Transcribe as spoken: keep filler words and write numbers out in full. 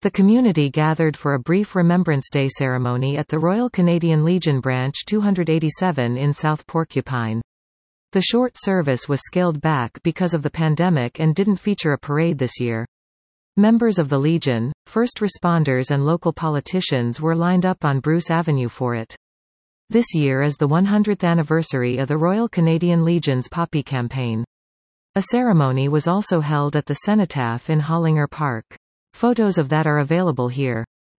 The community gathered for a brief Remembrance Day ceremony at the Royal Canadian Legion Branch two eighty-seven in South Porcupine. The short service was scaled back because of the pandemic and didn't feature a parade this year. Members of the Legion, first responders and local politicians were lined up on Bruce Avenue for it. This year is the one hundredth anniversary of the Royal Canadian Legion's Poppy campaign. A ceremony was also held at the Cenotaph in Hollinger Park. Photos of that are available here.